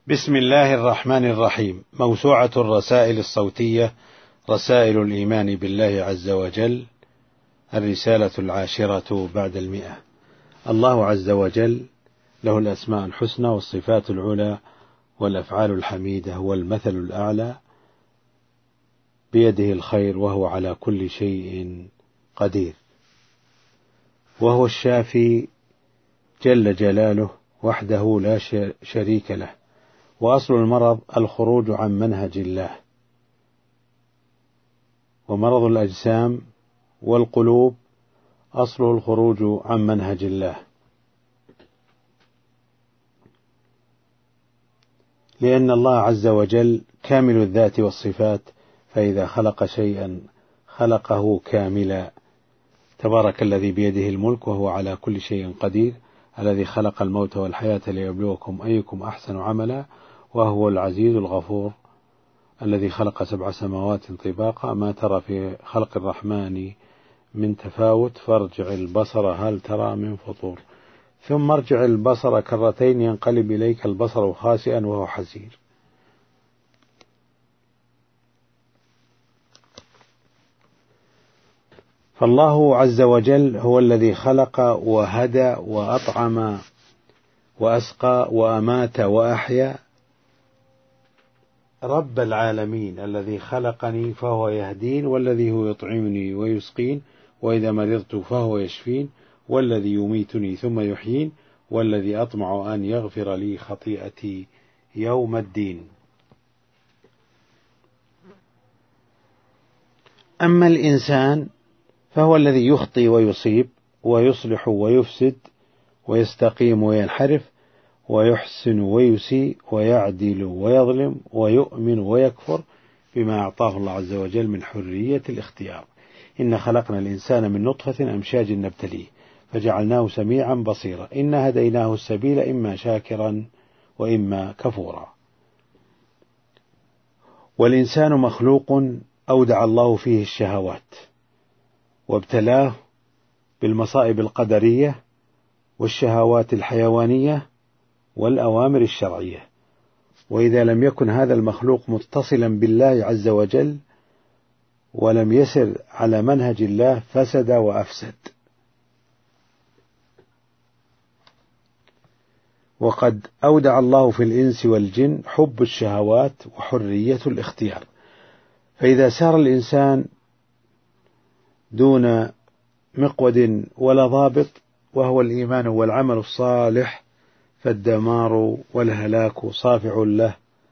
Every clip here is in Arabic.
بسم الله الرحمن الرحيم. موسوعة الرسائل الصوتية، رسائل الإيمان بالله عز وجل، الرسالة 10 بعد 100. الله عز وجل له الأسماء الحسنى والصفات العلى والأفعال الحميدة والمثل الأعلى، بيده الخير وهو على كل شيء قدير، وهو الشافي جل جلاله وحده لا شريك له. وأصل المرض الخروج عن منهج الله، ومرض الأجسام والقلوب أصله الخروج عن منهج الله، لأن الله عز وجل كامل الذات والصفات، فإذا خلق شيئا خلقه كاملا. تبارك الذي بيده الملك وهو على كل شيء قدير، الذي خلق الموت والحياة ليبلوكم أيكم أحسن عملا، وهو العزيز الغفور، الذي خلق 7 سماوات طباقا، ما ترى في خلق الرحمن من تفاوت، فارجع البصر هل ترى من فطور، ثم ارجع البصر كرتين ينقلب إليك البصر خاسئا وهو حسير. فالله عز وجل هو الذي خلق وهدى وأطعم وأسقى وأمات وأحيا، رب العالمين، الذي خلقني فهو يهدين، والذي هو يطعمني ويسقين، وإذا مرضت فهو يشفين، والذي يميتني ثم يحيين، والذي أطمع أن يغفر لي خطيئتي يوم الدين. أما الإنسان فهو الذي يخطي ويصيب، ويصلح ويفسد، ويستقيم وينحرف، ويحسن ويسيء، ويعدل ويظلم، ويؤمن ويكفر بما أعطاه الله عز وجل من حرية الاختيار. إن خلقنا الإنسان من نطفة أمشاج نبتليه فجعلناه سميعا بصيرا، إنا هديناه السبيل إما شاكرا وإما كفورا. والإنسان مخلوق أودع الله فيه الشهوات، وابتلاه بالمصائب القدرية والشهوات الحيوانية والأوامر الشرعية. وإذا لم يكن هذا المخلوق متصلا بالله عز وجل ولم يسر على منهج الله فسد وأفسد. وقد أودع الله في الإنس والجن حب الشهوات وحرية الاختيار، فإذا سار الإنسان دون مقود ولا ضابط وهو الإيمان والعمل الصالح، فالدمار والهلاك صافع له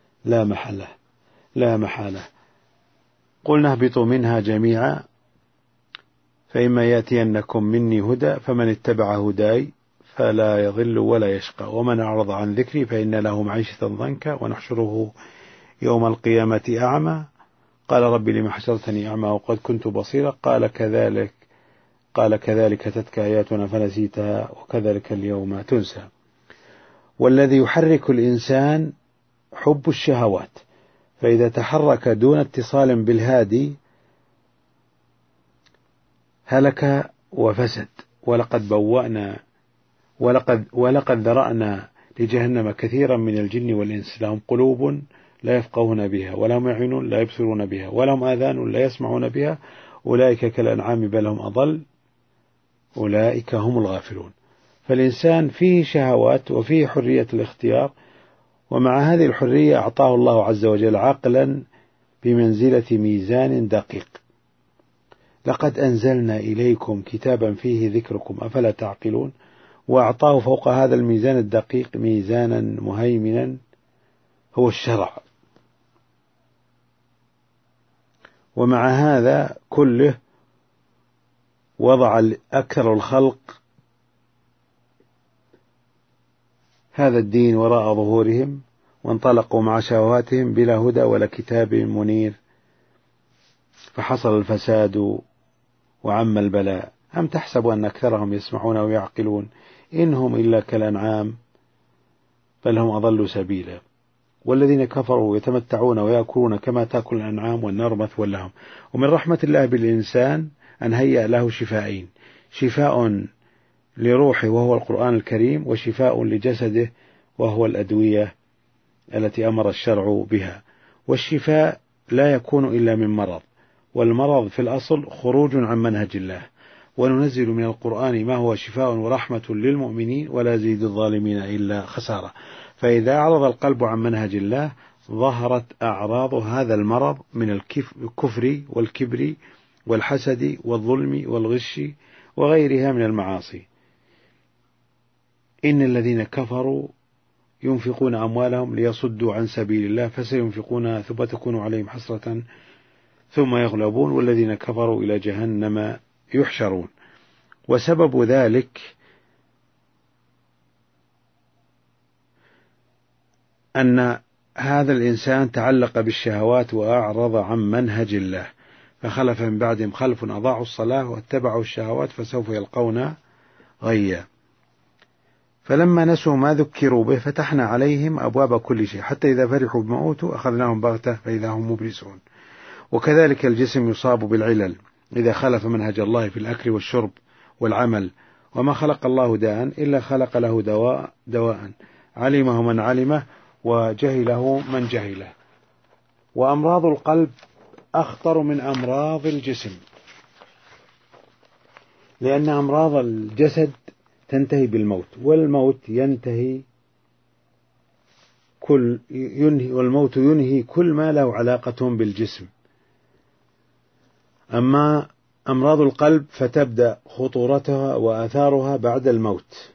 لا محالة. قلنا اهبطوا منها جميعا فإما يأتينكم مني هدى، فمن اتبع هداي فلا يضل ولا يشقى، ومن أعرض عن ذكري فإن له معيشة ضنكا ونحشره يوم القيامة أعمى، قال رب لم حشرتني أعمى وقد كنت بصيرا، قال كذلك أتتك آياتنا فنسيتها وكذلك اليوم تنسى. والذي يحرك الإنسان حب الشهوات، فإذا تحرك دون اتصال بالهادي هلك وفسد. ولقد ذرأنا لجهنم كثيرا من الجن والإنس، لهم قلوب لا يفقهون بها، ولهم أعين لا يبصرون بها، ولهم آذان لا يسمعون بها، أولئك كالأنعام بل هم أضل، أولئك هم الغافلون. فالإنسان فيه شهوات وفيه حرية الاختيار، ومع هذه الحرية أعطاه الله عز وجل عقلا بمنزلة ميزان دقيق. لقد أنزلنا إليكم كتابا فيه ذكركم أفلا تعقلون. وأعطاه فوق هذا الميزان الدقيق ميزانا مهيمنا هو الشرع. ومع هذا كله وضع أكثر الخلق هذا الدين وراء ظهورهم، وانطلقوا مع شهواتهم بلا هدى ولا كتاب منير، فحصل الفساد وعم البلاء. أم تحسب أن أكثرهم يسمعون ويعقلون؟ إنهم إلا كالأنعام بل هم أضلوا سبيلا. والذين كفروا يتمتعون ويأكلون كما تأكل الأنعام والنار مثوى لهم. ومن رحمة الله بالإنسان أن هيأ له شفاءين: شفاء لروحه وهو القرآن الكريم، وشفاء لجسده وهو الأدوية التي أمر الشرع بها. والشفاء لا يكون إلا من مرض، والمرض في الأصل خروج عن منهج الله. وننزل من القرآن ما هو شفاء ورحمة للمؤمنين ولا يزيد الظالمين إلا خسارة. فإذا أعرض القلب عن منهج الله ظهرت أعراض هذا المرض من الكفر والكبر والحسد والظلم والغش وغيرها من المعاصي. إن الذين كفروا ينفقون أموالهم ليصدوا عن سبيل الله فسينفقونها ثم تكون عليهم حسرة ثم يغلبون والذين كفروا إلى جهنم يحشرون. وسبب ذلك أن هذا الإنسان تعلق بالشهوات وأعرض عن منهج الله، فخلف من بعدهم خلف أضاعوا الصلاة واتبعوا الشهوات فسوف يلقون غيا. فلما نسوا ما ذكروا به فتحنا عليهم أبواب كل شيء حتى إذا فرحوا بما أوتوا أخذناهم بغتة فإذا هم مبلسون. وكذلك الجسم يصاب بالعلل إذا خالف منهج الله في الأكل والشرب والعمل. وما خلق الله داء إلا خلق له دواء علمه من علمه وجهله من جهله. وأمراض القلب أخطر من أمراض الجسم، لأن أمراض الجسد تنتهي بالموت، والموت ينهي كل ما له علاقة بالجسم. أما أمراض القلب فتبدأ خطورتها وآثارها بعد الموت،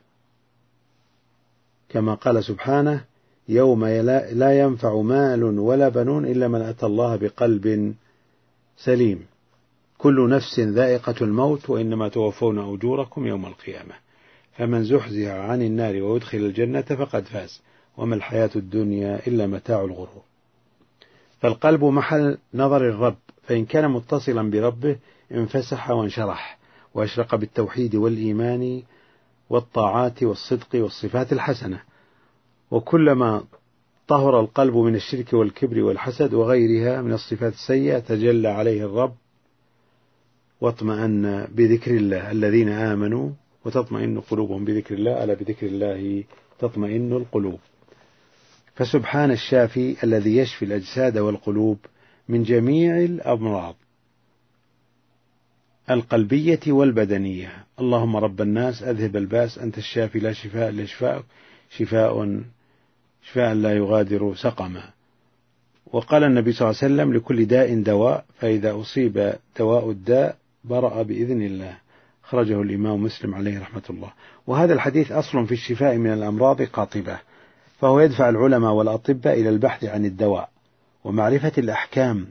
كما قال سبحانه: يوم لا ينفع مال ولا بنون إلا من أتى الله بقلب سليم. كل نفس ذائقة الموت وإنما توفون أجوركم يوم القيامة، فمن زحزح عن النار ويدخل الجنة فقد فاز وما الحياة الدنيا إلا متاع الغرور. فالقلب محل نظر الرب، فإن كان متصلا بربه انفسح وانشرح وأشرق بالتوحيد والإيمان والطاعات والصدق والصفات الحسنة. وكلما طهر القلب من الشرك والكبر والحسد وغيرها من الصفات السيئة تجلى عليه الرب واطمأن بذكر الله. الذين آمنوا وتطمئن قلوبهم بذكر الله، ألا بذكر الله تطمئن القلوب. فسبحان الشافي الذي يشفي الأجساد والقلوب من جميع الأمراض القلبية والبدنية. اللهم رب الناس أذهب الباس أنت الشافي لا شفاء إلا شفاءك شفاء لا يغادر سقما. وقال النبي صلى الله عليه وسلم: لكل داء دواء، فإذا أصيب دواء الداء برأ بإذن الله. خرجه الإمام مسلم عليه رحمة الله. وهذا الحديث أصل في الشفاء من الأمراض قاطبة، فهو يدفع العلماء والأطباء إلى البحث عن الدواء ومعرفة الأحكام،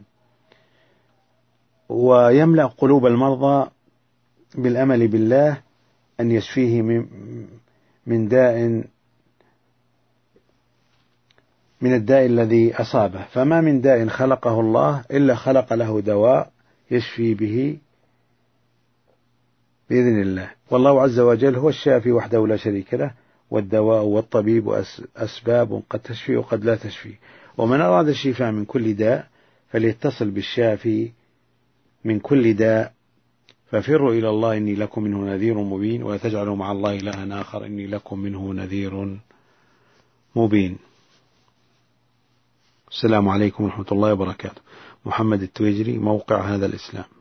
ويملأ قلوب المرضى بالأمل بالله أن يشفيه من الداء الذي أصابه. فما من داء خلقه الله إلا خلق له دواء يشفي به بإذن الله. والله عز وجل هو الشافي وحده لا شريك له، والدواء والطبيب أسباب قد تشفي وقد لا تشفي. ومن أراد الشفاء من كل داء فليتصل بالشافي من كل داء. ففروا إلى الله إني لكم منه نذير مبين، ولا تجعلوا مع الله إلها آخر إني لكم منه نذير مبين. السلام عليكم ورحمة الله وبركاته. محمد التويجري، موقع هذا الإسلام.